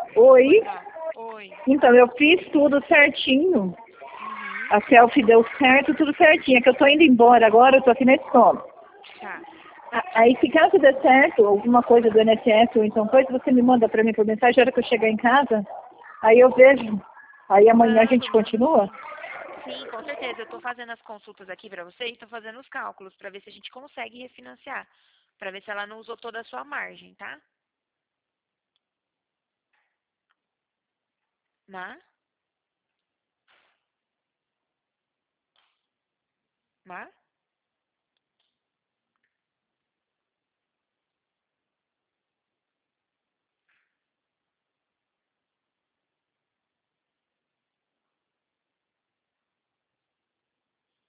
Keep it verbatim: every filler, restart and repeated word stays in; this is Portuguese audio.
Oi? Tá. Oi. Então, eu fiz tudo certinho. Uhum. A selfie deu certo, tudo certinho. É que eu tô indo embora agora, eu tô aqui na escola. Tá. A- Aí, se caso der certo, alguma coisa do I N S S ou então coisa, você me manda pra mim por mensagem, a hora que eu chegar em casa, aí eu vejo. Aí amanhã a gente Mando, mando continua? sim. Sim, com certeza. Eu tô fazendo as consultas aqui pra você e tô fazendo os cálculos pra ver se a gente consegue refinanciar. Pra ver se ela não usou toda a sua margem, tá? Má? Má?